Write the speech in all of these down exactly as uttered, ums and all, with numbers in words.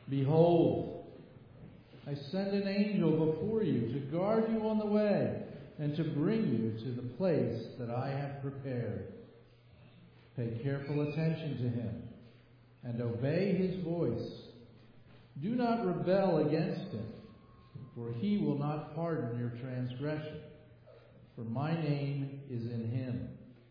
Behold, I send an angel before you to guard you on the way and to bring you to the place that I have prepared. Pay careful attention to him and obey his voice. Do not rebel against him, for he will not pardon your transgression, for my name is in him.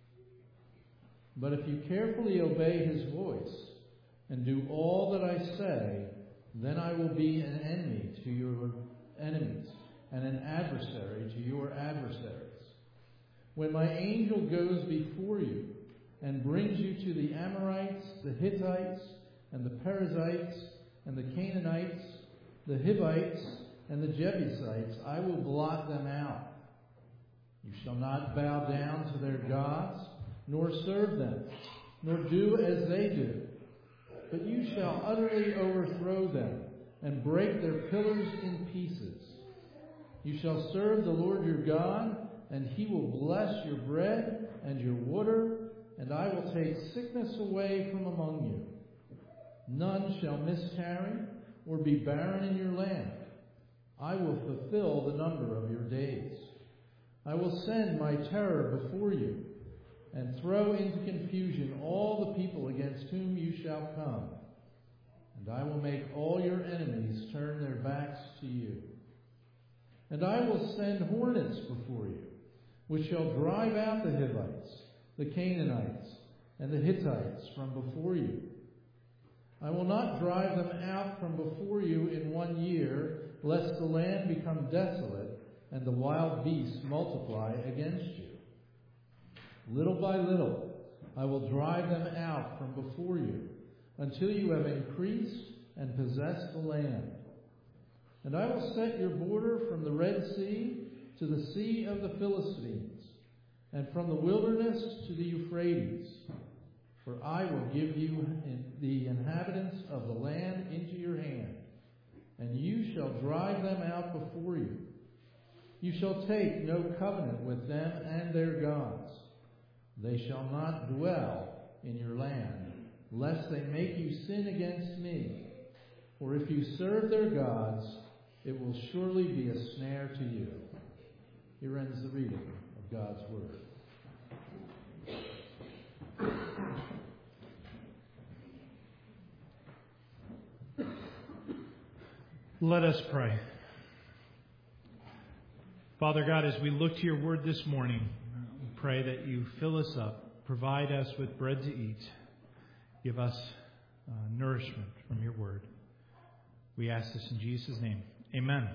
But if you carefully obey his voice and do all that I say, then I will be an enemy to your enemies and an adversary to your adversaries. When my angel goes before you and brings you to the Amorites, the Hittites, and the Perizzites, and the Canaanites, the Hivites, and the Jebusites, I will blot them out. You shall not bow down to their gods, nor serve them, nor do as they do. But you shall utterly overthrow them and break their pillars in pieces. You shall serve the Lord your God, and he will bless your bread and your water, and I will take sickness away from among you. None shall miscarry or be barren in your land. I will fulfill the number of your days. I will send my terror before you, and throw into confusion all the people against whom you shall come. And I will make all your enemies turn their backs to you. And I will send hornets before you, which shall drive out the Hivites, the Canaanites, and the Hittites from before you. I will not drive them out from before you in one year, lest the land become desolate and the wild beasts multiply against you. Little by little, I will drive them out from before you, until you have increased and possessed the land. And I will set your border from the Red Sea to the Sea of the Philistines, and from the wilderness to the Euphrates. For I will give you the inhabitants of the land into your hand, and you shall drive them out before you. You shall take no covenant with them and their gods. They shall not dwell in your land, lest they make you sin against me. For if you serve their gods, it will surely be a snare to you. Here ends the reading of God's Word. Let us pray. Father God, as we look to your Word this morning, we pray that you fill us up, provide us with bread to eat, give us uh, nourishment from your Word. We ask this in Jesus' name. Amen.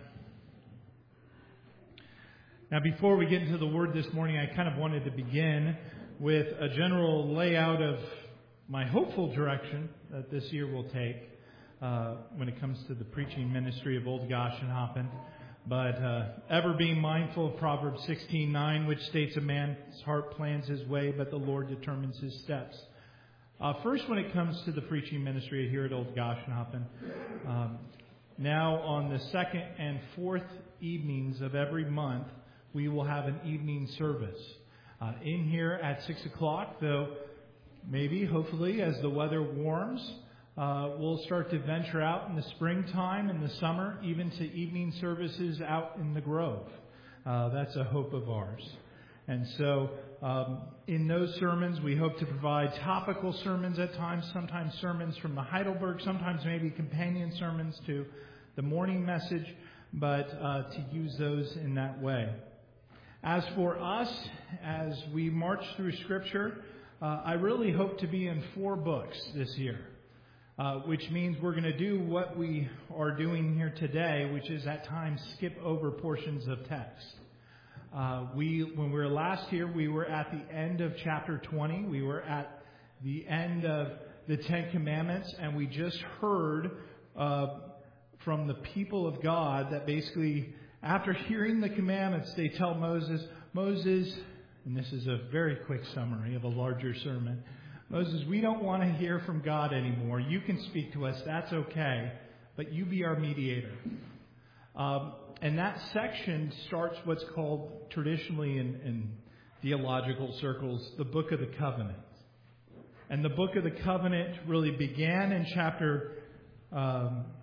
Now, before we get into the Word this morning, I kind of wanted to begin with a general layout of my hopeful direction that this year will take uh, when it comes to the preaching ministry of Old Goshenhoppen. But uh, ever being mindful of Proverbs sixteen nine, which states a man's heart plans his way, but the Lord determines his steps. Uh, first, when it comes to the preaching ministry here at Old Goshenhoppen, um, now on the second and fourth evenings of every month, we will have an evening service. Uh, in here at six o'clock, though maybe, hopefully, as the weather warms, uh, we'll start to venture out in the springtime and the summer, even to evening services out in the Grove. Uh, that's a hope of ours. And so um, in those sermons, we hope to provide topical sermons at times, sometimes sermons from the Heidelberg, sometimes maybe companion sermons to the morning message, but uh, to use those in that way. As for us, as we march through Scripture, uh, I really hope to be in four books this year, uh, which means we're going to do what we are doing here today, which is at times skip over portions of text. Uh, we, when we were last here, we were at the end of chapter twenty. We were at the end of the Ten Commandments, and we just heard uh, from the people of God that basically, after hearing the commandments, they tell Moses, Moses, and this is a very quick summary of a larger sermon, Moses, we don't want to hear from God anymore. You can speak to us, that's okay, but you be our mediator. Um, and that section starts what's called traditionally in, in theological circles, the Book of the Covenant. And the Book of the Covenant really began in chapter um,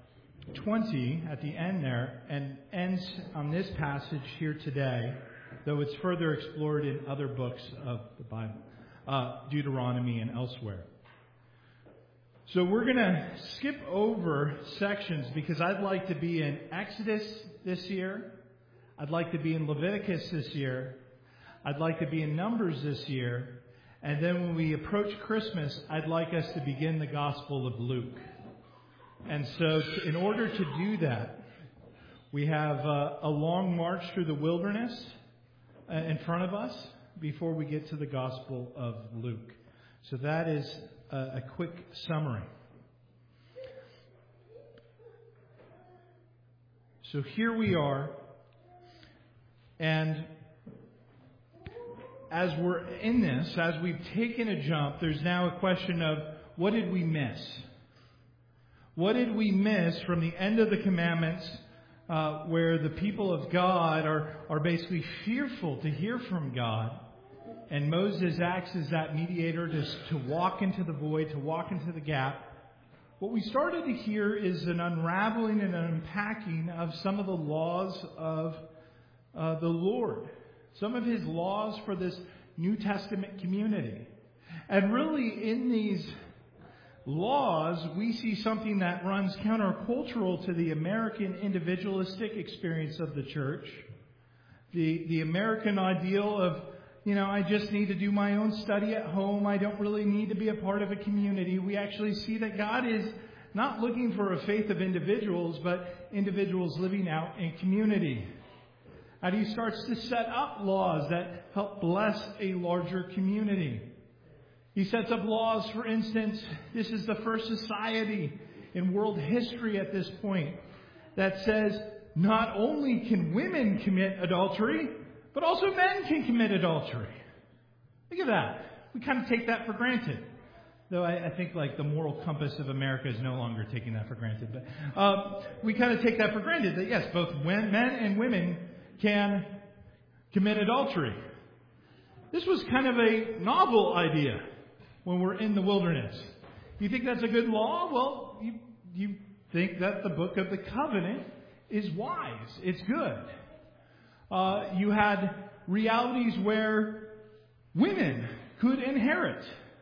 twenty at the end there and ends on this passage here today, though it's further explored in other books of the Bible, uh, Deuteronomy and elsewhere. So we're going to skip over sections because I'd like to be in Exodus this year. I'd like to be in Leviticus this year. I'd like to be in Numbers this year. And then when we approach Christmas, I'd like us to begin the Gospel of Luke. And so in order to do that, we have uh, a long march through the wilderness uh, in front of us before we get to the Gospel of Luke. So that is a, a quick summary. So here we are, and as we're in this, as we've taken a jump, there's now a question of what did we miss? What did we miss from the end of the commandments uh, where the people of God are, are basically fearful to hear from God? And Moses acts as that mediator to, to walk into the void, to walk into the gap. What we started to hear is an unraveling and an unpacking of some of the laws of uh, the Lord. Some of His laws for this New Testament community. And really in these laws, we see something that runs countercultural to the American individualistic experience of the church. The, the American ideal of, you know, I just need to do my own study at home. I don't really need to be a part of a community. We actually see that God is not looking for a faith of individuals, but individuals living out in community. And He starts to set up laws that help bless a larger community. He sets up laws, for instance, this is the first society in world history at this point that says not only can women commit adultery, but also men can commit adultery. Look at that. We kind of take that for granted. Though I, I think like the moral compass of America is no longer taking that for granted. But uh, we kind of take that for granted that yes, both men and women can commit adultery. This was kind of a novel idea when we're in the wilderness. You think that's a good law? Well, you, you think that the book of the covenant is wise. It's good. Uh, you had realities where women could inherit.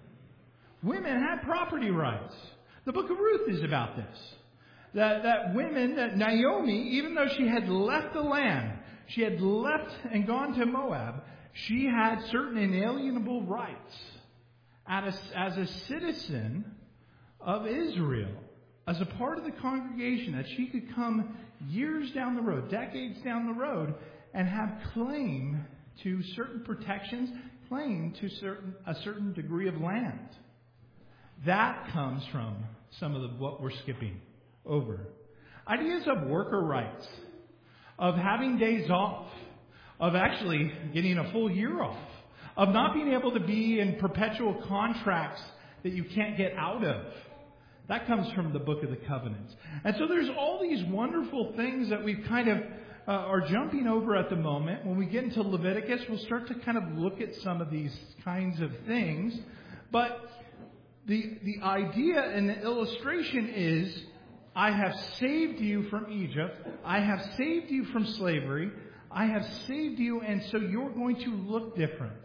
Women had property rights. The book of Ruth is about this. That, that women, that Naomi, even though she had left the land, she had left and gone to Moab, she had certain inalienable rights as a, as a citizen of Israel, as a part of the congregation, that she could come years down the road, decades down the road, and have claim to certain protections, claim to certain a certain degree of land. That comes from some of the, what we're skipping over. Ideas of worker rights, of having days off, of actually getting a full year off, of not being able to be in perpetual contracts that you can't get out of. That comes from the book of the covenants. And so there's all these wonderful things that we've kind of uh, are jumping over at the moment. When we get into Leviticus, we'll start to kind of look at some of these kinds of things. But the the idea and the illustration is, I have saved you from Egypt. I have saved you from slavery. I have saved you, and so you're going to look different.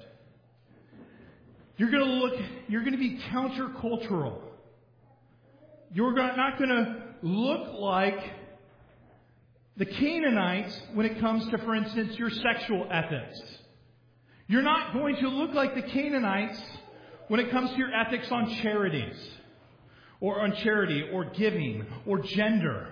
You're going to look, you're going to be countercultural. You're not going to look like the Canaanites when it comes to, for instance, your sexual ethics. You're not going to look like the Canaanites when it comes to your ethics on charities, or on charity, or giving, or gender.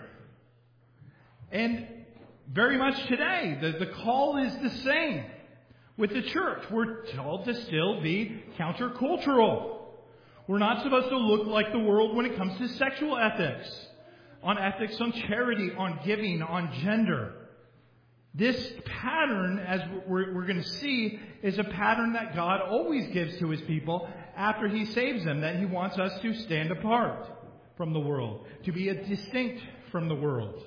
And very much today, the, the call is the same with the church. We're told to still be countercultural. We're not supposed to look like the world when it comes to sexual ethics, on ethics on charity, on giving, on gender. This pattern, as we're, we're going to see, is a pattern that God always gives to His people after He saves them, that He wants us to stand apart from the world, to be distinct from the world.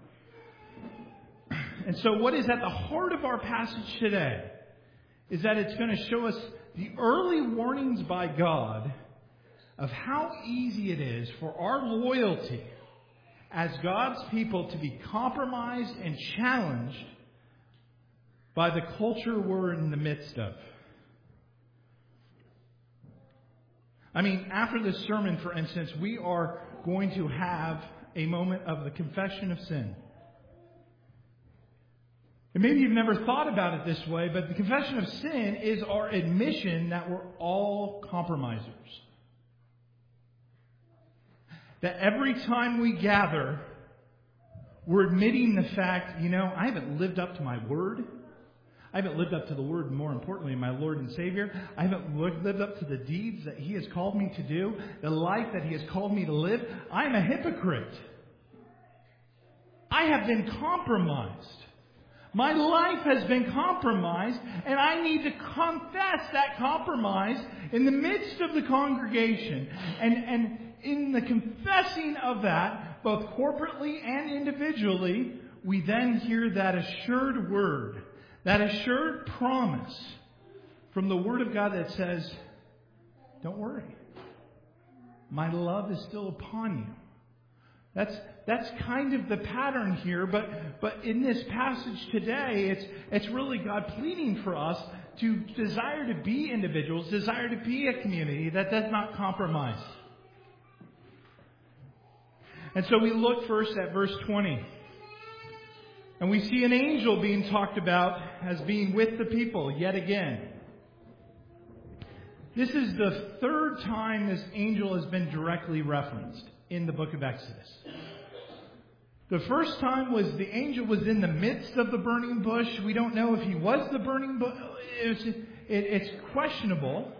And so what is at the heart of our passage today is that it's going to show us the early warnings by God of how easy it is for our loyalty as God's people to be compromised and challenged by the culture we're in the midst of. I mean, after this sermon, for instance, we are going to have a moment of the confession of sin. And maybe you've never thought about it this way, but the confession of sin is our admission that we're all compromisers. That every time we gather, we're admitting the fact, you know, I haven't lived up to my word. I haven't lived up to the word, more importantly, my Lord and Savior. I haven't lived up to the deeds that He has called me to do, the life that He has called me to live. I'm a hypocrite. I have been compromised. My life has been compromised, and I need to confess that compromise in the midst of the congregation. And, and in the confessing of that, both corporately and individually, we then hear that assured word, that assured promise from the Word of God that says, don't worry, my love is still upon you. That's that's kind of the pattern here, but but in this passage today, it's it's really God pleading for us to desire to be individuals, desire to be a community that does not compromise. And so we look first at verse twenty. And we see an angel being talked about as being with the people yet again. This is the third time this angel has been directly referenced in the book of Exodus. The first time was the angel was in the midst of the burning bush. We don't know if he was the burning bush. It's, it, it's questionable.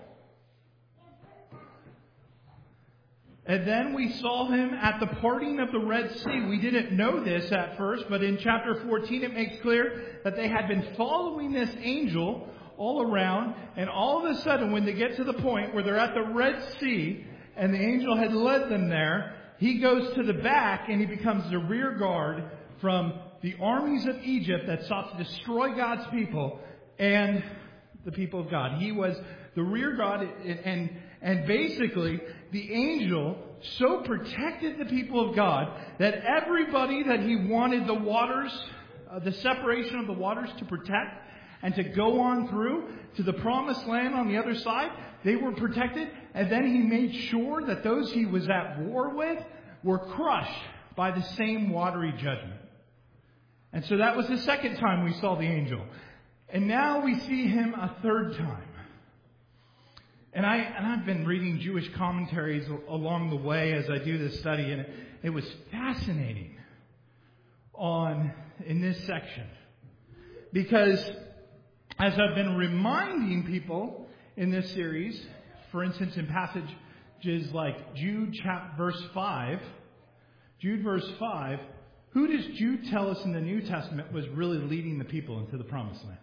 And then we saw him at the parting of the Red Sea. We didn't know this at first, but in chapter fourteen it makes clear that they had been following this angel all around. And all of a sudden, when they get to the point where they're at the Red Sea and the angel had led them there, he goes to the back and he becomes the rear guard from the armies of Egypt that sought to destroy God's people and the people of God. He was the rear guard, and and basically the angel so protected the people of God that everybody that he wanted the waters, uh, the separation of the waters to protect and to go on through to the promised land on the other side, they were protected. And then he made sure that those he was at war with were crushed by the same watery judgment. And so that was the second time we saw the angel. And now we see him a third time. And, I, and I've been reading Jewish commentaries along the way as I do this study, and it, it was fascinating on in this section. Because as I've been reminding people in this series, for instance, in passages like Jude chapter verse five, Jude verse five, who does Jude tell us in the New Testament was really leading the people into the promised land?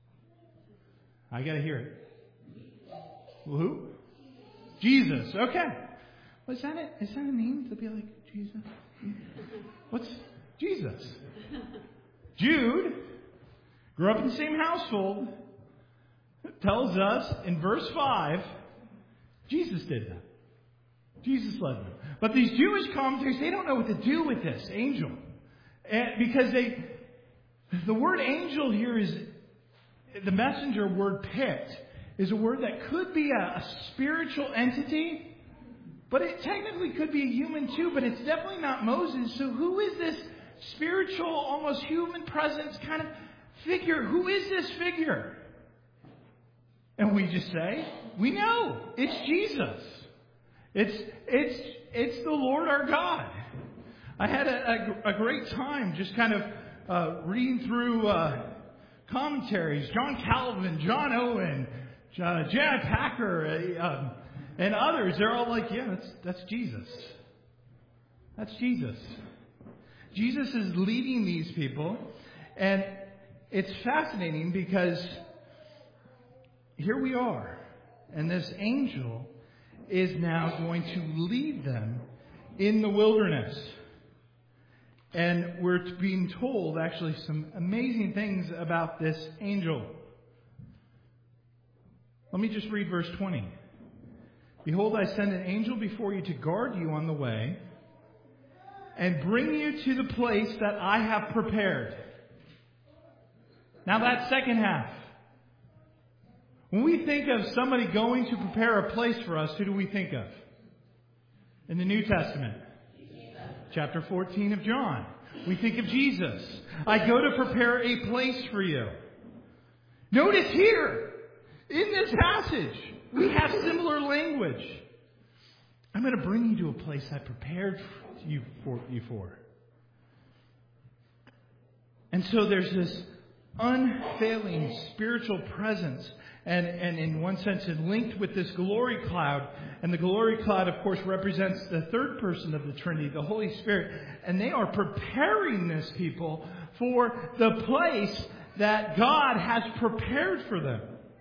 I got to hear it. Who? Jesus. Okay. Was that it? Is that a name to be like Jesus? What's Jesus? Jude grew up in the same household. Tells us in verse five, Jesus did that. Jesus led them. But these Jewish commentators, they don't know what to do with this angel. And because they, the word angel here is, the messenger word picked, is a word that could be a, a spiritual entity, but it technically could be a human too, but it's definitely not Moses. So who is this spiritual, almost human presence kind of figure? Who is this figure? And we just say, we know. It's Jesus. It's it's it's the Lord our God. I had a, a, a great time just kind of uh, reading through uh, commentaries. John Calvin, John Owen, uh, J I Packer, uh, um, and others. They're all like, yeah, that's that's Jesus. That's Jesus. Jesus is leading these people, and it's fascinating because here we are, and this angel is now going to lead them in the wilderness. And we're being told actually some amazing things about this angel. Let me just read verse twenty. Behold, I send an angel before you to guard you on the way, and bring you to the place that I have prepared. Now that second half. When we think of somebody going to prepare a place for us, who do we think of? In the New Testament. Chapter fourteen of John. We think of Jesus. I go to prepare a place for you. Notice here, in this passage, we have similar language. I'm going to bring you to a place I prepared you for. You for. And so there's this unfailing spiritual presence. And, and in one sense, it's linked with this glory cloud. And the glory cloud, of course, represents the third person of the Trinity, the Holy Spirit. And they are preparing this people for the place that God has prepared for them.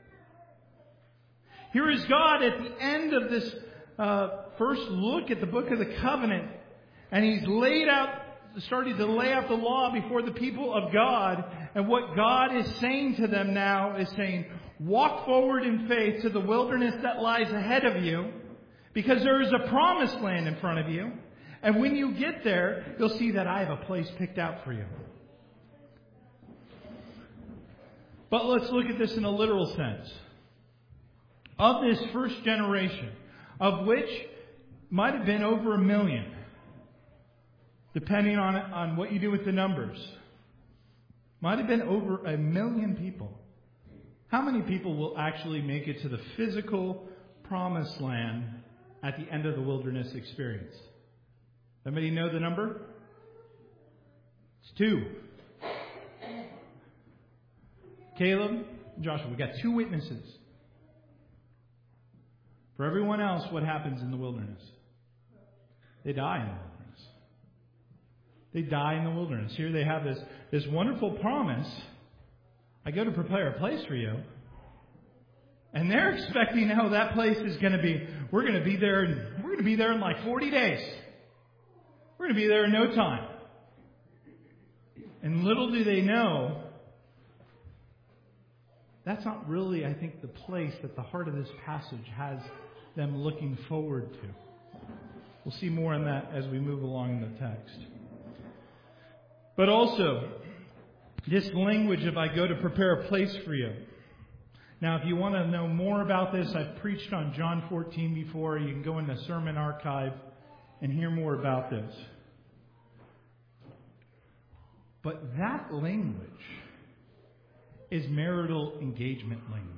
Here is God at the end of this uh, first look at the book of the covenant. And He's laid out, started to lay out the law before the people of God. And what God is saying to them now is saying, walk forward in faith to the wilderness that lies ahead of you, because there is a promised land in front of you. And when you get there, you'll see that I have a place picked out for you. But let's look at this in a literal sense. Of this first generation, of which might have been over a million, depending on, on what you do with the numbers, might have been over a million people. How many people will actually make it to the physical promised land at the end of the wilderness experience? Anybody know the number? It's two. Caleb and Joshua, we got two witnesses. For everyone else, what happens in the wilderness? They die in the wilderness. They die in the wilderness. Here they have this, this wonderful promise. I go to prepare a place for you. And they're expecting how that place is going to be. We're going to be there. In, we're going to be there in like forty days. We're going to be there in no time. And little do they know, that's not really, I think, the place that the heart of this passage has them looking forward to. We'll see more on that as we move along in the text. But also, this language of I go to prepare a place for you. Now, if you want to know more about this, I've preached on John fourteen before. You can go in the sermon archive and hear more about this. But that language is marital engagement language.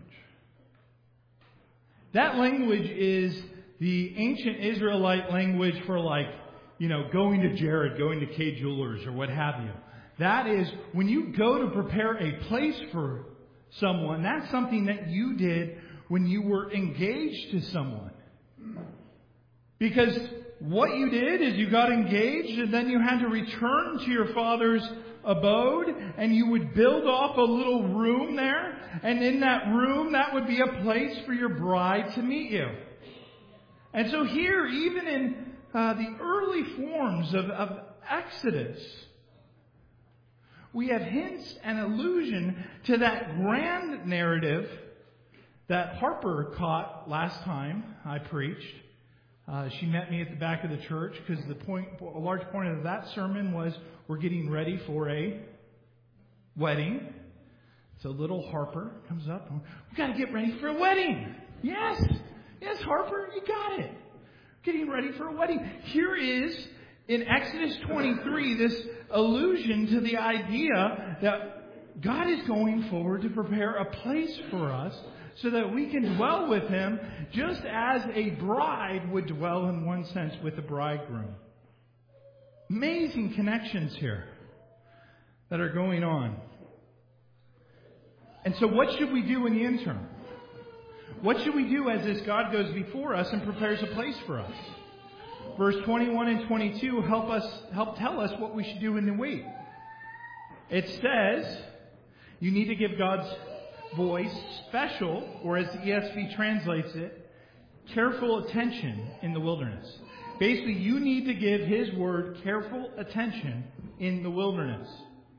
That language is the ancient Israelite language for, like, you know, going to Jared, going to Kay Jewelers or what have you. That is, when you go to prepare a place for someone, that's something that you did when you were engaged to someone. Because what you did is you got engaged and then you had to return to your father's abode and you would build off a little room there. And in that room, that would be a place for your bride to meet you. And so here, even in uh, the early forms of, of Exodus, we have hints and allusion to that grand narrative that Harper caught last time I preached. Uh, she met me at the back of the church because the point, a large point of that sermon was we're getting ready for a wedding. So little Harper comes up. We've got to get ready for a wedding. Yes, yes, Harper, you got it. Getting ready for a wedding. Here is, in Exodus twenty-three, this allusion to the idea that God is going forward to prepare a place for us so that we can dwell with Him just as a bride would dwell in one sense with a bridegroom. Amazing connections here that are going on. And so what should we do in the interim? What should we do as this God goes before us and prepares a place for us? Verse twenty-one and twenty-two help us help tell us what we should do in the wait. It says you need to give God's voice special, or as the E S V translates it, careful attention in the wilderness. Basically, you need to give His word careful attention in the wilderness.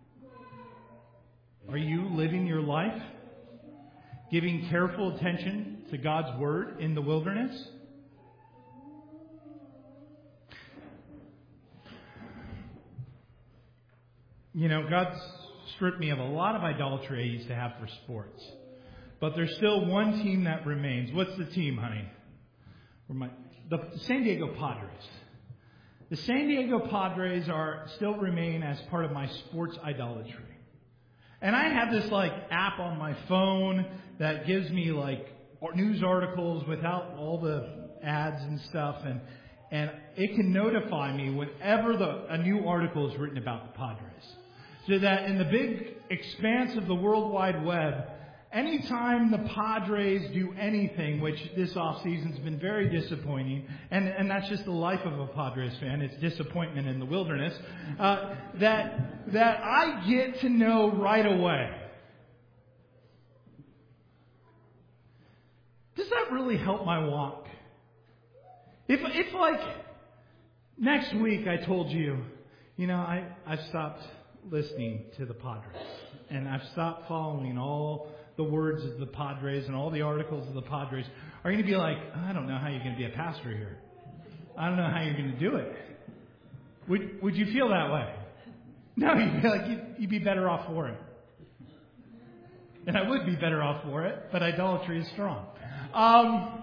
Are you living your life giving careful attention to God's word in the wilderness? you know, God's stripped me of a lot of idolatry I used to have for sports. But there's still one team that remains. What's the team, honey? My, the San Diego Padres. The San Diego Padres are still remain as part of my sports idolatry. And I have this like app on my phone that gives me like news articles without all the ads and stuff, and and it can notify me whenever the a new article is written about the Padres. So that in the big expanse of the World Wide Web, anytime the Padres do anything, which this offseason has been very disappointing, and, and that's just the life of a Padres fan, it's disappointment in the wilderness, uh, that that I get to know right away. Does that really help my walk? If, if like, next week I told you, you know, I, I've stopped listening to the Padres, and I've stopped following all the words of the Padres and all the articles of the Padres, are you going to be like, I don't know how you're going to be a pastor here. I don't know how you're going to do it. Would would you feel that way? No, you'd be like, you'd, you'd be better off for it. And I would be better off for it, but idolatry is strong. Um,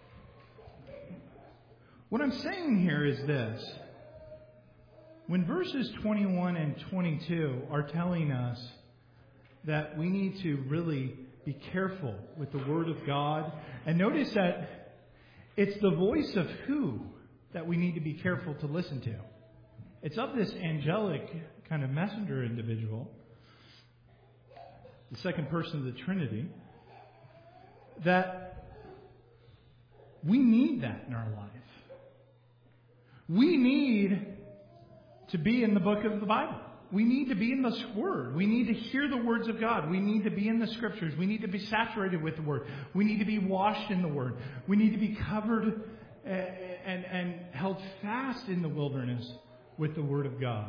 what I'm saying here is this. When verses twenty-one and twenty-two are telling us that we need to really be careful with the Word of God, and notice that it's the voice of who that we need to be careful to listen to. It's of this angelic kind of messenger individual, the second person of the Trinity, that we need that in our life. We need to be in the book of the Bible. We need to be in the Word. We need to hear the words of God. We need to be in the Scriptures. We need to be saturated with the Word. We need to be washed in the Word. We need to be covered and, and held fast in the wilderness with the Word of God.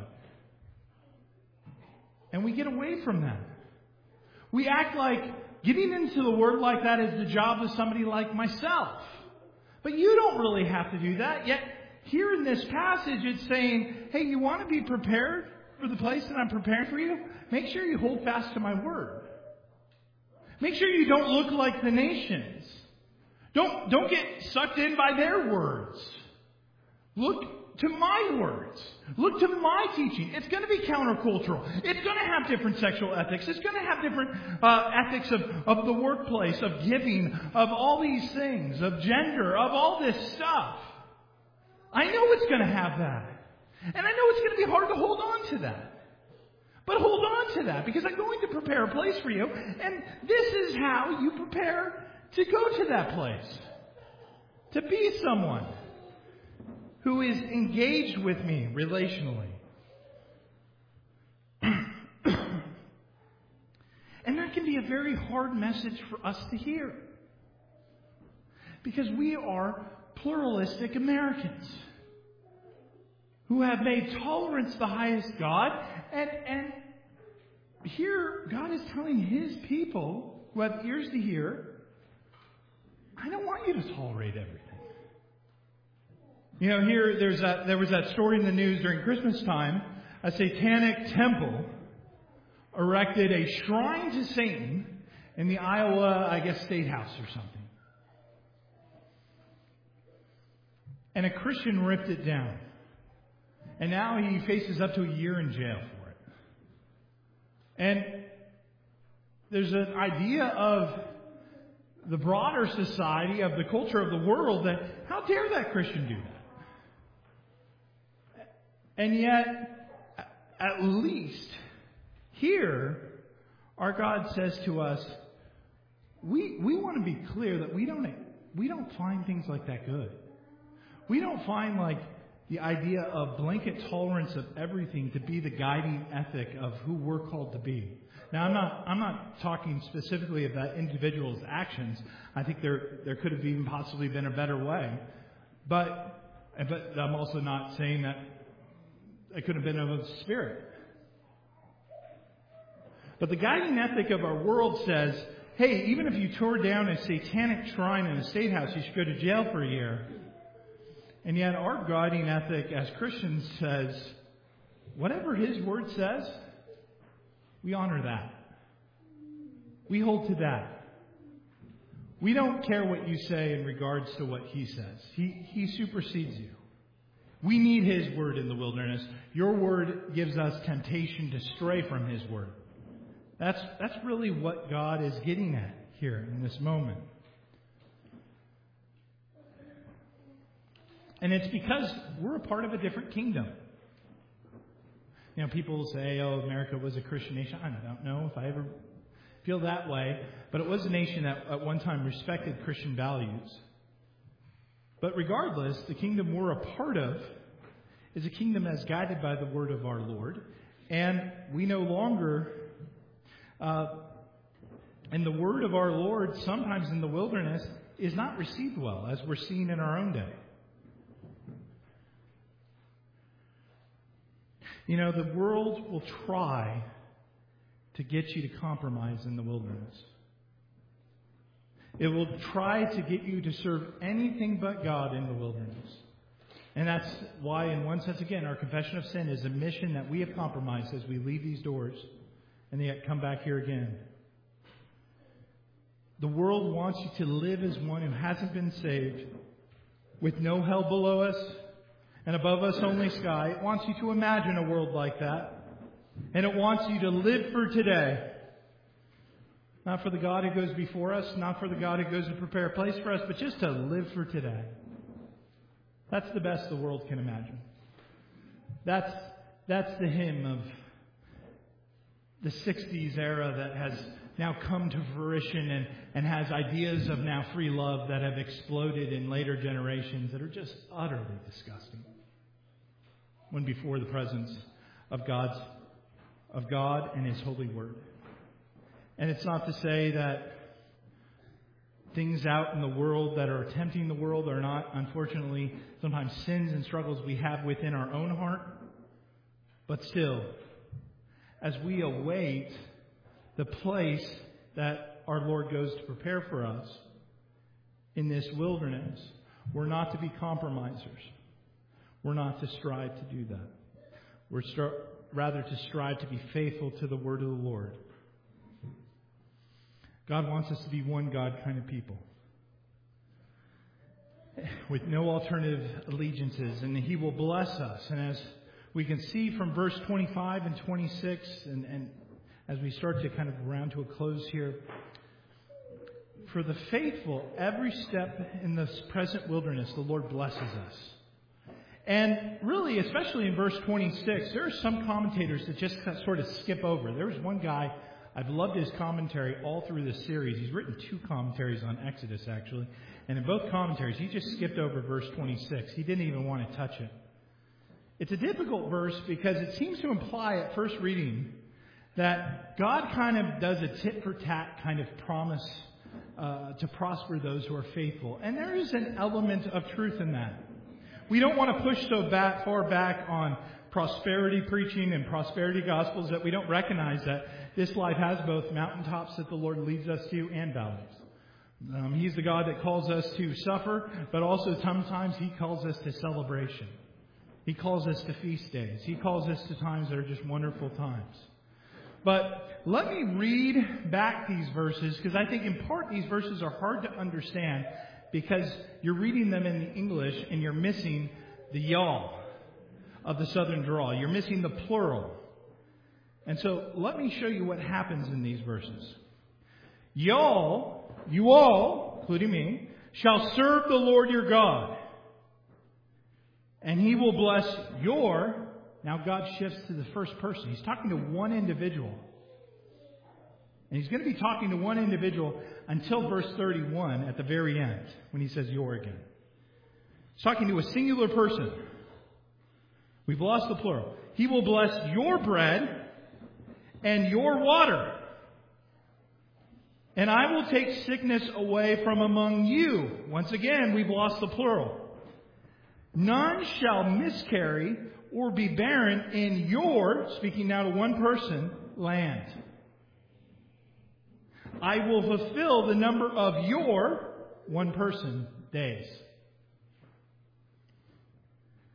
And we get away from that. We act like getting into the Word like that is the job of somebody like myself. But you don't really have to do that. Yet here in this passage it's saying, hey, you want to be prepared for the place that I'm preparing for you? Make sure you hold fast to my word. Make sure you don't look like the nations. Don't, don't get sucked in by their words. Look to my words. Look to my teaching. It's going to be countercultural. It's going to have different sexual ethics. It's going to have different uh, ethics of, of the workplace, of giving, of all these things, of gender, of all this stuff. I know it's going to have that. And I know it's going to be hard to hold on to that. But hold on to that, because I'm going to prepare a place for you. And this is how you prepare to go to that place. To be someone who is engaged with me relationally. And that can be a very hard message for us to hear. Because we are pluralistic Americans who have made tolerance the highest God. And, and here God is telling His people who have ears to hear, I don't want you to tolerate everything. You know, here there's a, there was that story in the news during Christmas time. A satanic temple erected a shrine to Satan in the Iowa, I guess, State House or something. And a Christian ripped it down. And now he faces up to a year in jail for it. And there's an idea of the broader society, of the culture of the world, that how dare that Christian do that? And yet, at least here, our God says to us, we we want to be clear that we don't we don't find things like that good. We don't find like the idea of blanket tolerance of everything to be the guiding ethic of who we're called to be. Now, I'm not I'm not talking specifically of that individual's actions. I think there there could have even possibly been a better way. But but I'm also not saying that it could have been of a spirit. But the guiding ethic of our world says, hey, even if you tore down a satanic shrine in a state house, you should go to jail for a year. And yet our guiding ethic as Christians says, whatever His Word says, We honor that. We hold to that. We don't care what you say in regards to what He says. He, he supersedes you. We need His word in the wilderness. Your word gives us temptation to stray from His word. That's, that's really what God is getting at here in this moment. And it's because we're a part of a different kingdom. You know, people say, oh, America was a Christian nation. I don't know if I ever feel that way. But it was a nation that at one time respected Christian values. But regardless, the kingdom we're a part of is a kingdom that's guided by the word of our Lord. And we no longer, uh, and the word of our Lord, sometimes in the wilderness, is not received well, as we're seeing in our own day. You know, the world will try to get you to compromise in the wilderness. It will try to get you to serve anything but God in the wilderness. And that's why, in one sense, again, our confession of sin is a mission that we have compromised as we leave these doors and yet come back here again. The world wants you to live as one who hasn't been saved, with no hell below us and above us only sky. It wants you to imagine a world like that. And it wants you to live for today. Not for the God who goes before us, not for the God who goes to prepare a place for us, but just to live for today. That's the best the world can imagine. That's, that's the hymn of the sixties era that has now come to fruition and, and has ideas of now free love that have exploded in later generations that are just utterly disgusting. When before the presence of God's of God and His holy word. And it's not to say that things out in the world that are tempting the world are not, unfortunately, sometimes sins and struggles we have within our own heart. But still, as we await the place that our Lord goes to prepare for us in this wilderness, we're not to be compromisers. We're not to strive to do that. We're stri- rather to strive to be faithful to the word of the Lord. God wants us to be one God kind of people, with no alternative allegiances, and He will bless us. And as we can see from verse twenty-five and twenty-six, and, and as we start to kind of round to a close here, for the faithful, every step in this present wilderness, the Lord blesses us. And really, especially in verse twenty-six, there are some commentators that just sort of skip over. There was one guy, I've loved his commentary all through this series. He's written two commentaries on Exodus, actually. And in both commentaries, he just skipped over verse twenty-six. He didn't even want to touch it. It's a difficult verse because it seems to imply at first reading that God kind of does a tit-for-tat kind of promise uh, to prosper those who are faithful. And there is an element of truth in that. We don't want to push so back, far back on prosperity preaching and prosperity gospels that we don't recognize that this life has both mountaintops that the Lord leads us to and valleys. Um, he's the God that calls us to suffer, but also sometimes He calls us to celebration. He calls us to feast days. He calls us to times that are just wonderful times. But let me read back these verses, because I think in part these verses are hard to understand because you're reading them in the English and you're missing the y'all of the Southern drawl. You're missing the plural. And so let me show you what happens in these verses. Y'all, you all, including me, shall serve the Lord your God, and He will bless your... Now God shifts to the first person. He's talking to one individual. And He's going to be talking to one individual until verse thirty-one at the very end, when He says your again. He's talking to a singular person. We've lost the plural. He will bless your bread and your water. And I will take sickness away from among you. Once again, we've lost the plural. None shall miscarry or be barren in your, speaking now to one person, land. I will fulfill the number of your, one person, days.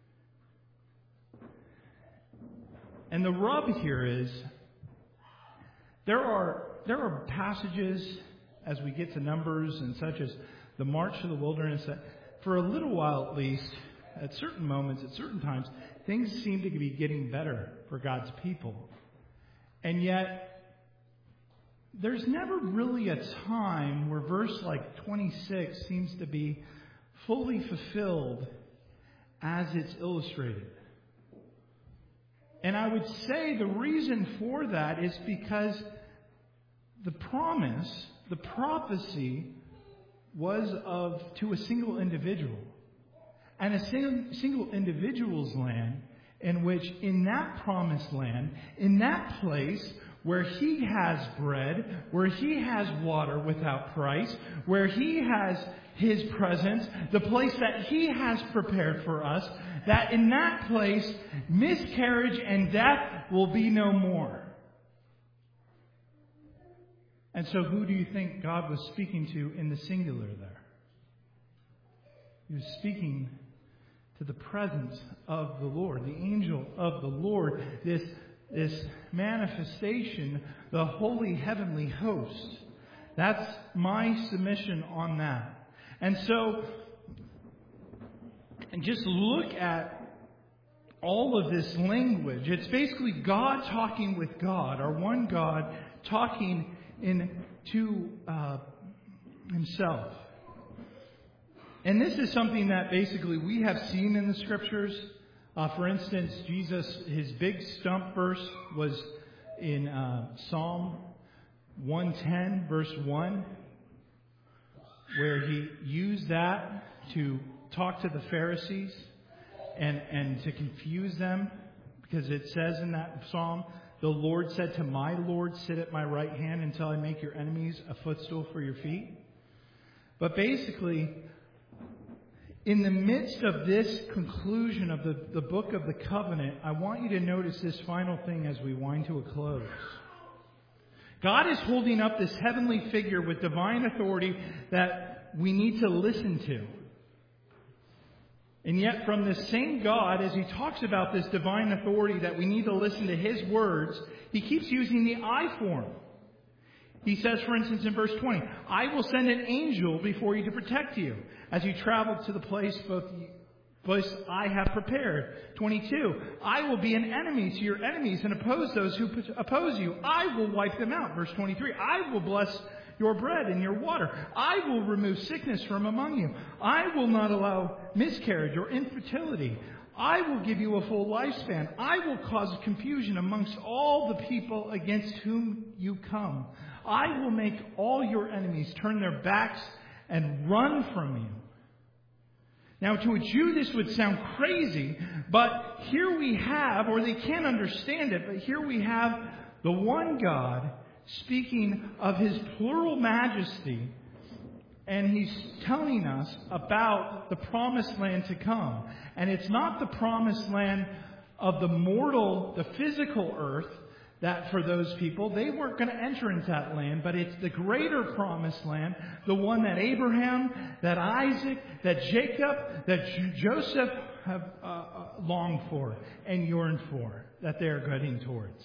And the rub here is There are there are passages as we get to Numbers and such as the march to the wilderness that for a little while at least, at certain moments, at certain times, things seem to be getting better for God's people. And yet, there's never really a time where verse like twenty-six seems to be fully fulfilled as it's illustrated. And I would say the reason for that is because the promise, the prophecy, was of to a single individual. And a single, single individual's land in which in that promised land, in that place where He has bread, where He has water without price, where He has His presence, the place that He has prepared for us, that in that place, miscarriage and death will be no more. And so who do you think God was speaking to in the singular there? He was speaking to the presence of the Lord, the angel of the Lord, this, this manifestation, the holy heavenly host. That's my submission on that. And so, and just look at all of this language. It's basically God talking with God, our one God talking in to uh, Himself. And this is something that basically we have seen in the Scriptures. Uh, for instance, Jesus, His big stump verse was in uh, Psalm one ten, verse one, where He used that to talk to the Pharisees and, and to confuse them, because it says in that psalm, the Lord said to my Lord, sit at my right hand until I make your enemies a footstool for your feet. But basically, in the midst of this conclusion of the, the book of the covenant, I want you to notice this final thing as we wind to a close. God is holding up this heavenly figure with divine authority that we need to listen to. And yet from this same God, as He talks about this divine authority that we need to listen to His words, He keeps using the I form. He says, for instance, in verse twenty, I will send an angel before you to protect you as you travel to the place both place I have prepared. twenty-two, I will be an enemy to your enemies and oppose those who oppose you. I will wipe them out. Verse twenty-three, I will bless your bread and your water. I will remove sickness from among you. I will not allow miscarriage or infertility. I will give you a full lifespan. I will cause confusion amongst all the people against whom you come. I will make all your enemies turn their backs and run from you. Now, to a Jew, this would sound crazy, but here we have, or they can't understand it, but here we have the one God speaking of His plural majesty, and He's telling us about the promised land to come. And it's not the promised land of the mortal, the physical earth, that for those people, they weren't going to enter into that land, but it's the greater promised land, the one that Abraham, that Isaac, that Jacob, that Joseph have uh, uh, longed for and yearned for, that they're getting towards.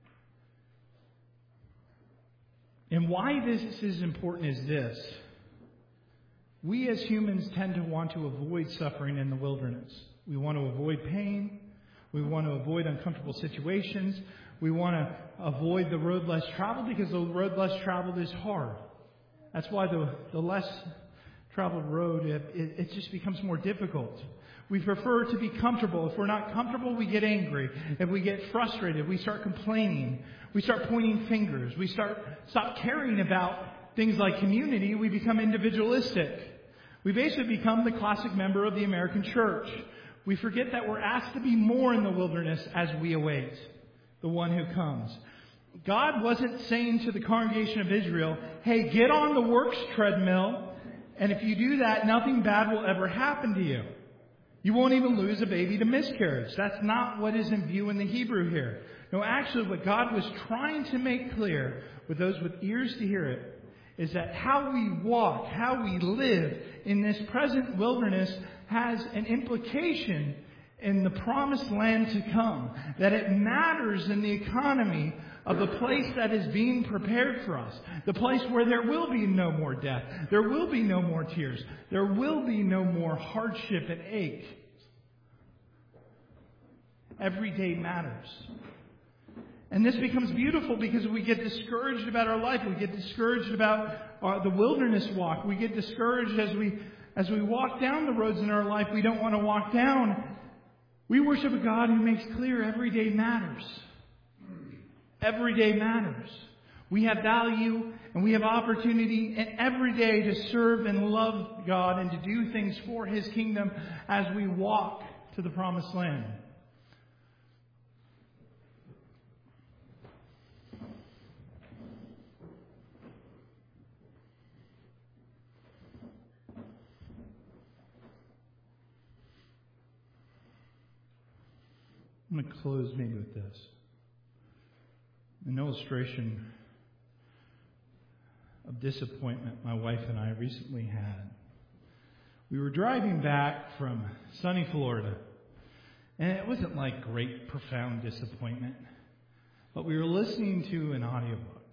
And why this is important is this. We as humans tend to want to avoid suffering in the wilderness. We want to avoid pain. We want to avoid uncomfortable situations. We want to avoid the road less traveled because the road less traveled is hard. That's why the, the less traveled road, it, it, it just becomes more difficult. We prefer to be comfortable. If we're not comfortable, we get angry. If we get frustrated, we start complaining. We start pointing fingers. We start stop caring about things like community. We become individualistic. We basically become the classic member of the American church. We forget that we're asked to be more in the wilderness as we await the one who comes. God wasn't saying to the congregation of Israel, hey, get on the works treadmill, and if you do that, nothing bad will ever happen to you. You won't even lose a baby to miscarriage. That's not what is in view in the Hebrew here. No, actually what God was trying to make clear with those with ears to hear it is that how we walk, how we live in this present wilderness has an implication in the promised land to come, that it matters in the economy of the place that is being prepared for us, the place where there will be no more death, there will be no more tears, there will be no more hardship and ache. Every day matters. And this becomes beautiful because we get discouraged about our life. We get discouraged about our, the wilderness walk. We get discouraged as we as we walk down the roads in our life we don't want to walk down. We worship a God who makes clear every day matters. Every day matters. We have value and we have opportunity in every day to serve and love God and to do things for His kingdom as we walk to the promised land. I'm going to close maybe with this. An illustration of disappointment my wife and I recently had. We were driving back from sunny Florida, and it wasn't like great, profound disappointment, but we were listening to an audiobook.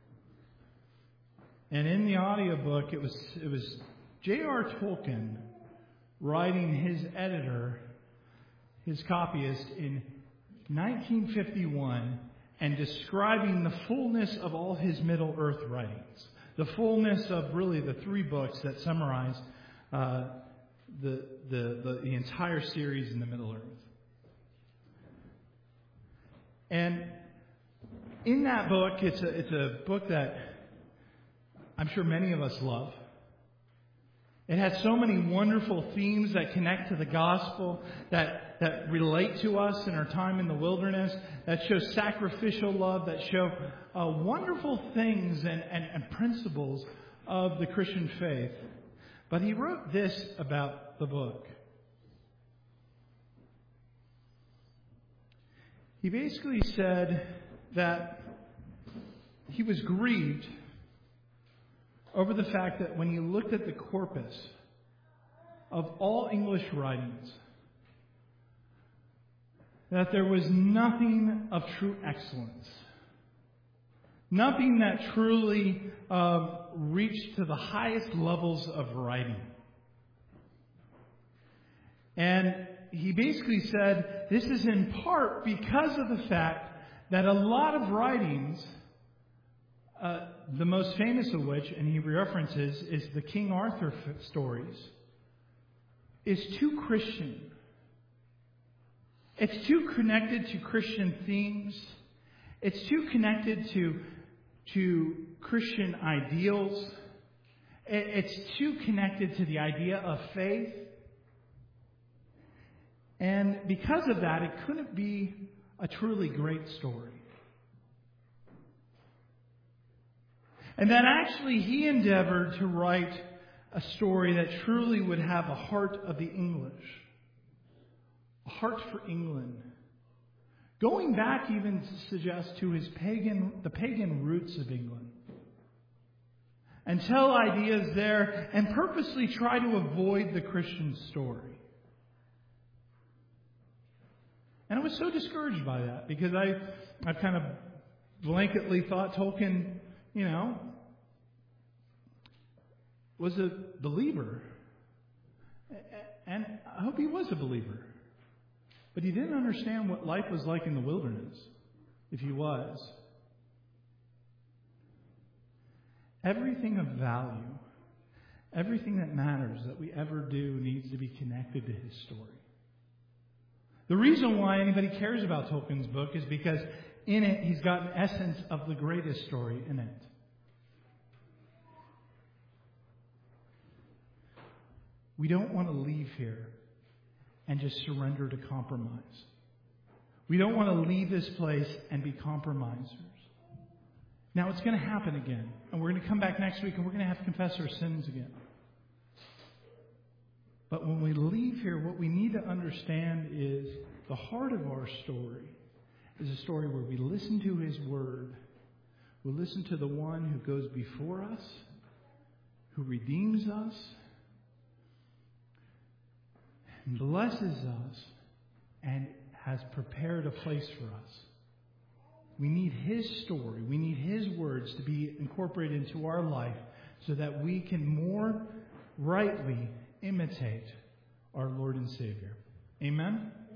And in the audiobook, it was it was J R Tolkien writing his editor, his copyist, in nineteen fifty-one and describing the fullness of all his Middle-earth writings. The fullness of really the three books that summarize uh, the, the, the, the entire series in the Middle-earth. And in that book, it's a, it's a book that I'm sure many of us love. It has so many wonderful themes that connect to the gospel, that, that relate to us in our time in the wilderness, that show sacrificial love, that show uh, wonderful things and, and, and principles of the Christian faith. But he wrote this about the book. He basically said that he was grieved over the fact that when you looked at the corpus of all English writings, that there was nothing of true excellence. Nothing that truly uh, reached to the highest levels of writing. And he basically said this is in part because of the fact that a lot of writings, Uh, the most famous of which, and he references, is the King Arthur f- stories, is too Christian. It's too connected to Christian themes. It's too connected to, to Christian ideals. It, it's too connected to the idea of faith. And because of that, it couldn't be a truly great story. And that actually he endeavored to write a story that truly would have a heart of the English. A heart for England. Going back even to suggest to his pagan, the pagan roots of England. And tell ideas there and purposely try to avoid the Christian story. And I was so discouraged by that because I, I kind of blanketly thought Tolkien, you know, was a believer. And I hope he was a believer. But he didn't understand what life was like in the wilderness, if he was. Everything of value, everything that matters that we ever do needs to be connected to his story. The reason why anybody cares about Tolkien's book is because in it he's got an essence of the greatest story in it. We don't want to leave here and just surrender to compromise. We don't want to leave this place and be compromisers. Now, it's going to happen again. And we're going to come back next week and we're going to have to confess our sins again. But when we leave here, what we need to understand is the heart of our story is a story where we listen to His Word. We listen to the one who goes before us, who redeems us, and blesses us and has prepared a place for us. We need His story. We need His words to be incorporated into our life so that we can more rightly imitate our Lord and Savior. Amen?